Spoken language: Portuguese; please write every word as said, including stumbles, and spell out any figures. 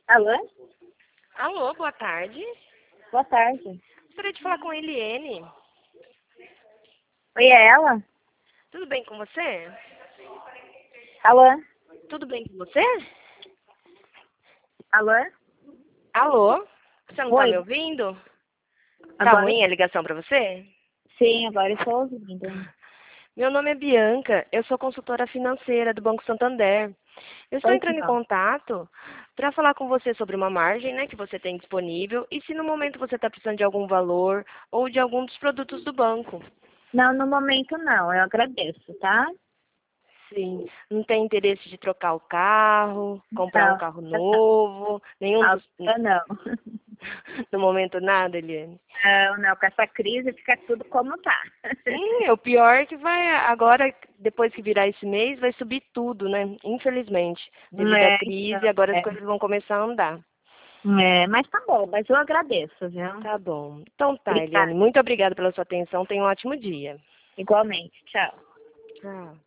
Alô? Alô, boa tarde. Boa tarde. Gostaria de falar com a Eliene. Oi, é ela? Tudo bem com você? Alô? Tudo bem com você? Alô? Alô? Você não tá Oi. me ouvindo? Tá Agora ruim a ligação pra você? sim, agora eu estou ouvindo. Meu nome é Bianca, eu sou consultora financeira do Banco Santander. Eu estou Oi, entrando em não. contato para falar com você sobre uma margem, né, que você tem disponível e se no momento você está precisando de algum valor ou de algum dos produtos do banco. Não, no momento não, eu agradeço, tá? Sim. Não tem interesse de trocar o carro, comprar um Não, carro novo, nenhum dos... agora não. No momento nada, Eliane? Não, não, com essa crise fica tudo como tá. Sim, é o pior é que vai agora, depois que virar esse mês, vai subir tudo, né? Infelizmente. Devido à É, crise, então, agora as é. coisas vão começar a andar. É, mas tá bom, mas eu agradeço, viu? Tá bom. Então tá, Obrigada. Eliane. Muito obrigada pela sua atenção. Tenha um ótimo dia. Igualmente, tchau. Tchau.